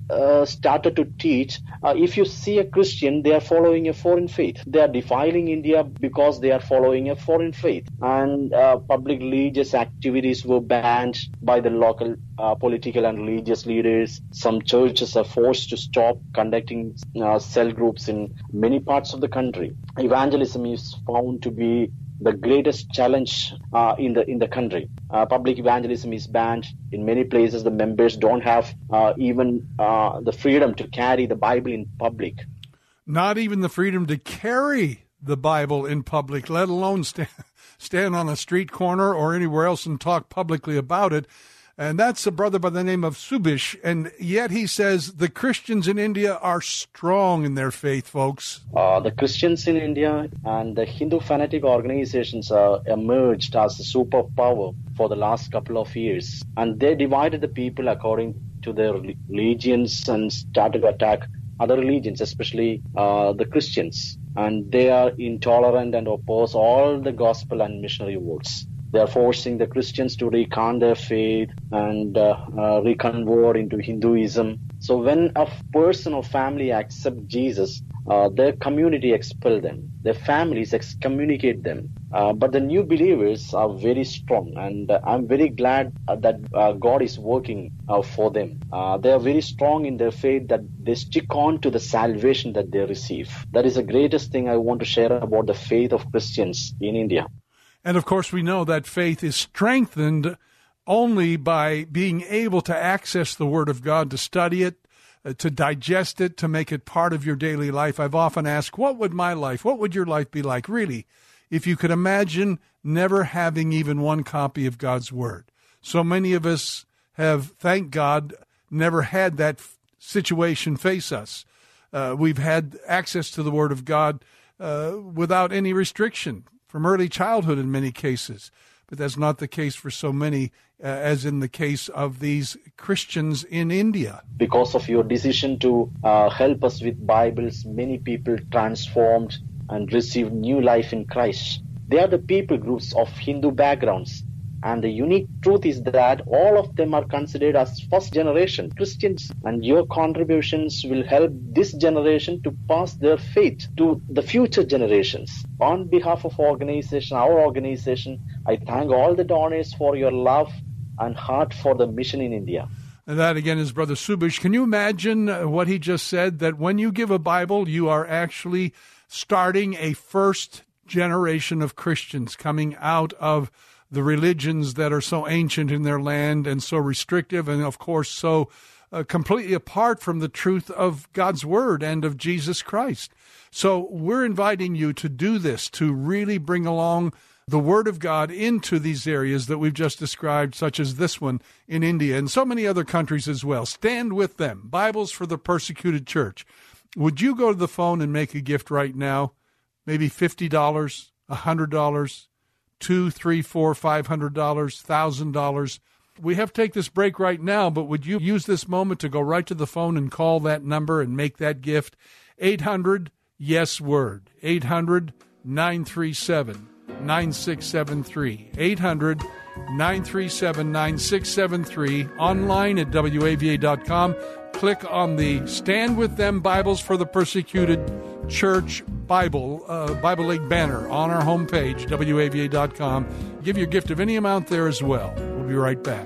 S28: uh, started to teach, uh, if you see a Christian, they are following a foreign faith. They are defiling India because they are following a foreign faith. And uh, public religious activities were banned by the local uh, political and religious leaders. Some churches are forced to stop conducting uh, cell groups in many parts of the country. Evangelism is found to be the greatest challenge uh, in the in the country. Uh, public evangelism is banned in many places. The members don't have uh, even uh, the freedom to carry the Bible in public.
S5: Not even the freedom to carry the Bible in public, let alone stand, stand on a street corner or anywhere else and talk publicly about it. And that's a brother by the name of Subish. And yet he says the Christians in India are strong in their faith, folks.
S28: Uh, the Christians in India and the Hindu fanatic organizations uh, emerged as a superpower for the last couple of years. And they divided the people according to their religions and started to attack other religions, especially uh, the Christians. And they are intolerant and oppose all the gospel and missionary works. They are forcing the Christians to recant their faith and uh, uh, reconvert into Hinduism. So when a person or family accept Jesus, uh, their community expel them. Their families excommunicate them. Uh, but the new believers are very strong, and uh, I'm very glad uh, that uh, God is working uh, for them. Uh, they are very strong in their faith, that they stick on to the salvation that they receive. That is the greatest thing I want to share about the faith of Christians in India.
S5: And, of course, we know that faith is strengthened only by being able to access the Word of God, to study it, uh, to digest it, to make it part of your daily life. I've often asked, what would my life, what would your life be like, really, if you could imagine never having even one copy of God's Word? So many of us have, thank God, never had that f- situation face us. Uh, we've had access to the Word of God uh, without any restriction, from early childhood in many cases. But that's not the case for so many, uh, as in the case of these Christians in India.
S28: Because of your decision to uh, help us with Bibles, many people transformed and received new life in Christ. They are the people groups of Hindu backgrounds. And the unique truth is that all of them are considered as first generation Christians. And your contributions will help this generation to pass their faith to the future generations. On behalf of organization, our organization, I thank all the donors for your love and heart for the mission in India.
S5: And that again is Brother Subish. Can you imagine what he just said? That when you give a Bible, you are actually starting a first generation of Christians coming out of the religions that are so ancient in their land and so restrictive and, of course, so uh, completely apart from the truth of God's Word and of Jesus Christ. So we're inviting you to do this, to really bring along the Word of God into these areas that we've just described, such as this one in India and so many other countries as well. Stand with them. Bibles for the Persecuted Church. Would you go to the phone and make a gift right now? Maybe fifty dollars, one hundred dollars, two, three, four, five hundred dollars, thousand dollars. We have to take this break right now, but would you use this moment to go right to the phone and call that number and make that gift? eight hundred yes word. eight hundred nine three seven nine six seven three. eight hundred nine three seven nine six seven three. Online at W A V A dot com. Click on the Stand With Them Bibles for the Persecuted Church Bible, uh, Bible League banner on our homepage, W A V A dot com. Give your gift of any amount there as well. We'll be right back.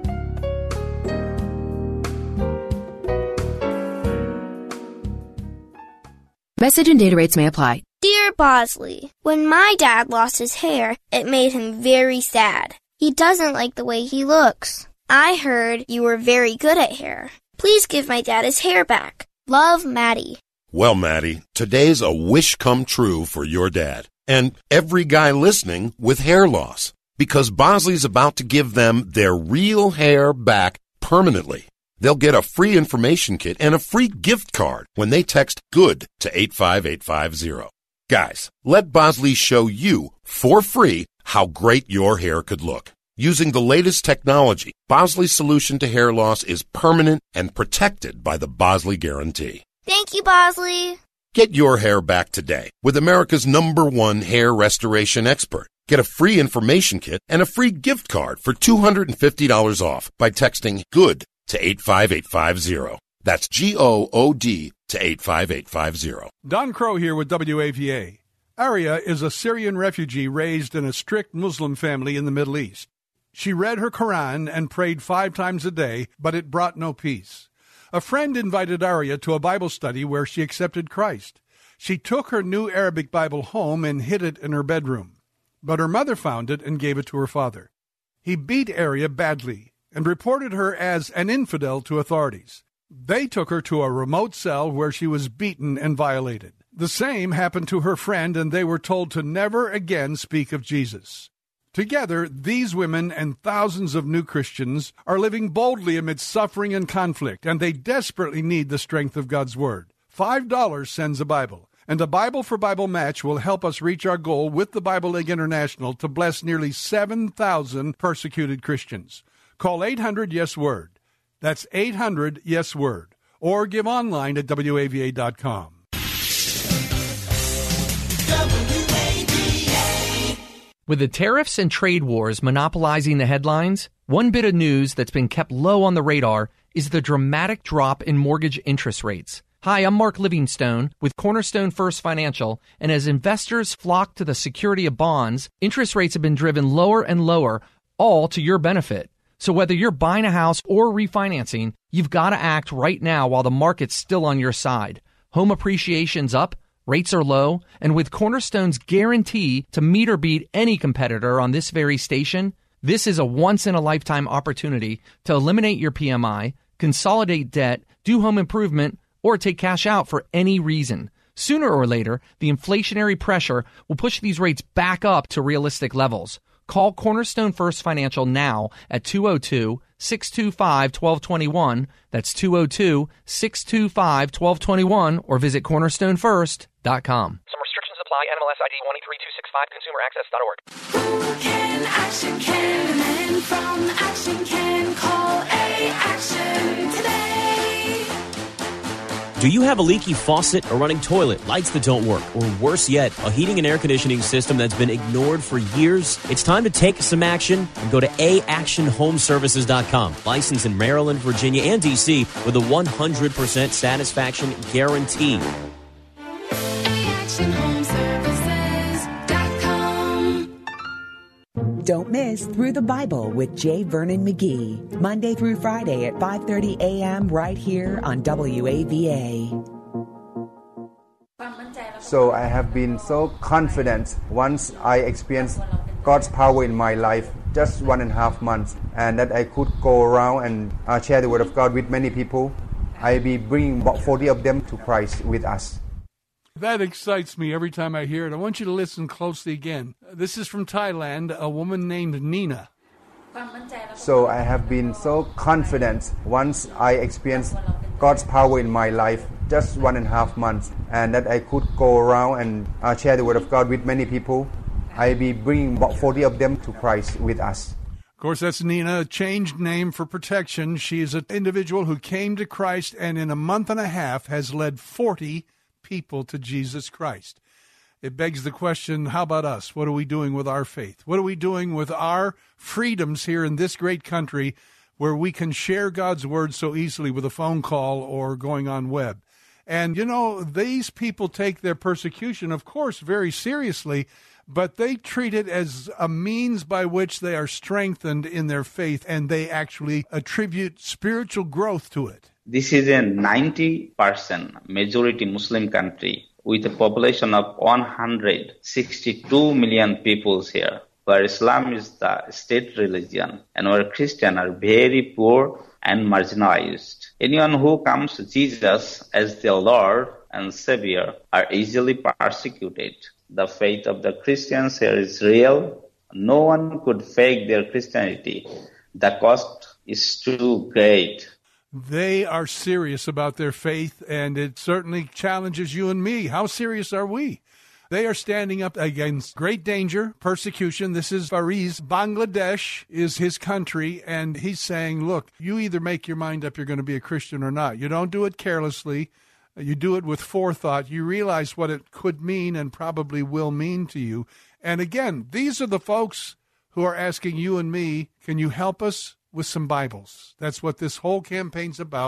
S3: Message and data rates may apply.
S4: Dear Bosley, when my dad lost his hair, it made him very sad. He doesn't like the way he looks. I heard you were very good at hair. Please give my dad his hair back. Love, Maddie.
S23: Well, Maddie, today's a wish come true for your dad and every guy listening with hair loss, because Bosley's about to give them their real hair back permanently. They'll get a free information kit and a free gift card when they text GOOD to eight five eight five zero. Guys, let Bosley show you for free how great your hair could look. Using the latest technology, Bosley's solution to hair loss is permanent and protected by the Bosley Guarantee.
S4: Thank you, Bosley.
S23: Get your hair back today with America's number one hair restoration expert. Get a free information kit and a free gift card for two hundred fifty dollars off by texting GOOD to eight five eight five zero. That's G O O D to eight five eight five zero.
S5: Don Crow here with W A V A. Aria is a Syrian refugee raised in a strict Muslim family in the Middle East. She read her Quran and prayed five times a day, but it brought no peace. A friend invited Aria to a Bible study where she accepted Christ. She took her new Arabic Bible home and hid it in her bedroom. But her mother found it and gave it to her father. He beat Aria badly and reported her as an infidel to authorities. They took her to a remote cell where she was beaten and violated. The same happened to her friend, and they were told to never again speak of Jesus. Together, these women and thousands of new Christians are living boldly amidst suffering and conflict, and they desperately need the strength of God's Word. Five dollars sends a Bible, and a Bible for Bible match will help us reach our goal with the Bible League International to bless nearly seven thousand persecuted Christians. Call eight hundred yes word. That's eight hundred yes word. Or give online at W A V A dot com.
S6: With the tariffs and trade wars monopolizing the headlines, one bit of news that's been kept low on the radar is the dramatic drop in mortgage interest rates. Hi, I'm Mark Livingstone with Cornerstone First Financial, and as investors flock to the security of bonds, interest rates have been driven lower and lower, all to your benefit. So whether you're buying a house or refinancing, you've got to act right now while the market's still on your side. Home appreciation's up, rates are low, and with Cornerstone's guarantee to meet or beat any competitor on this very station, this is a once-in-a-lifetime opportunity to eliminate your P M I, consolidate debt, do home improvement, or take cash out for any reason. Sooner or later, the inflationary pressure will push these rates back up to realistic levels. Call Cornerstone First Financial now at two oh two, six two five, one two two one. That's two oh two, six two five, one two two one, or visit cornerstone first dot com.
S9: Some restrictions apply. N M L S I D one eight three two six five, consumer access dot org.
S17: Who can Action can? Men from Action can call A Action today.
S10: Do you have a leaky faucet, a running toilet, lights that don't work, or worse yet, a heating and air conditioning system that's been ignored for years? It's time to take some action and go to a action home services dot com. Licensed in Maryland, Virginia, and D C with a one hundred percent satisfaction guarantee.
S17: A Action Home Services dot com.
S11: Don't miss Through the Bible with J. Vernon McGee, Monday through Friday at five thirty a.m. right here on W A V A.
S12: So I have been so confident once I experienced God's power in my life, just one and a half months, and that I could go around and uh, share the Word of God with many people. I'll be bringing about forty of them to Christ with us.
S5: That excites me every time I hear it. I want you to listen closely again. This is from Thailand, a woman named Nina.
S12: So I have been so confident once I experienced God's power in my life, just one and a half months, and that I could go around and uh, share the Word of God with many people. I'll be bringing about forty of them to Christ with us.
S5: Of course, that's Nina, a changed name for protection. She is an individual who came to Christ and in a month and a half has led forty people to Jesus Christ. It begs the question, how about us? What are we doing with our faith? What are we doing with our freedoms here in this great country where we can share God's word so easily with a phone call or going on web? And, you know, these people take their persecution, of course, very seriously, but they treat it as a means by which they are strengthened in their faith, and they actually attribute spiritual growth to it.
S13: This is a ninety percent majority Muslim country with a population of one hundred sixty-two million people here, where Islam is the state religion and where Christians are very poor and marginalized. Anyone who comes to Jesus as their Lord and Savior are easily persecuted. The faith of the Christians here is real. No one could fake their Christianity. The cost is too great.
S5: They are serious about their faith, and it certainly challenges you and me. How serious are we? They are standing up against great danger, persecution. This is Fariz. Bangladesh is his country, and he's saying, look, you either make your mind up you're going to be a Christian or not. You don't do it carelessly. You do it with forethought. You realize what it could mean and probably will mean to you. And again, these are the folks who are asking you and me, can you help us with some Bibles? That's what this whole campaign's about.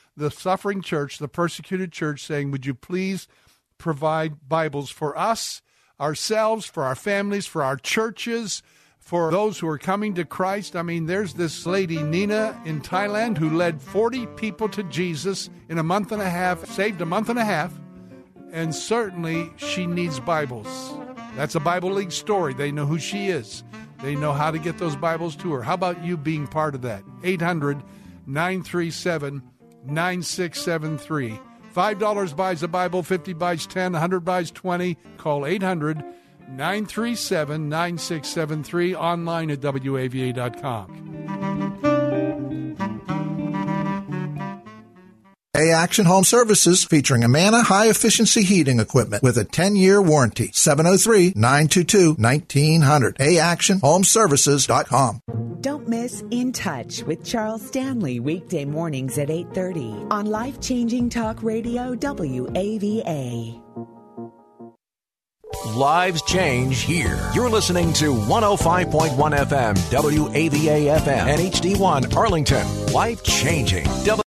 S5: the suffering church, the persecuted church, saying, would you please provide Bibles for us, ourselves, for our families, for our churches, for those who are coming to Christ. I mean, there's this lady, Nina, in Thailand, who led forty people to Jesus in a month and a half, saved a month and a half, and certainly she needs Bibles. That's a Bible League story. They know who she is. They know how to get those Bibles to her. How about you being part of that? eight hundred, nine three seven, nine six seven three. five dollars buys a Bible, fifty buys ten, one hundred buys twenty. Call eight hundred, nine three seven, nine six seven three, online at W A V A dot com.
S14: A-Action Home Services, featuring Amana high-efficiency heating equipment with a ten-year warranty. seven oh three, nine two two, nineteen hundred. A action home services dot com.
S11: Don't miss In Touch with Charles Stanley, weekday mornings at eight thirty on Life-Changing Talk Radio W A V A.
S15: Lives change here. You're listening to one oh five point one F M, W A V A F M, and H D one Arlington. Life changing.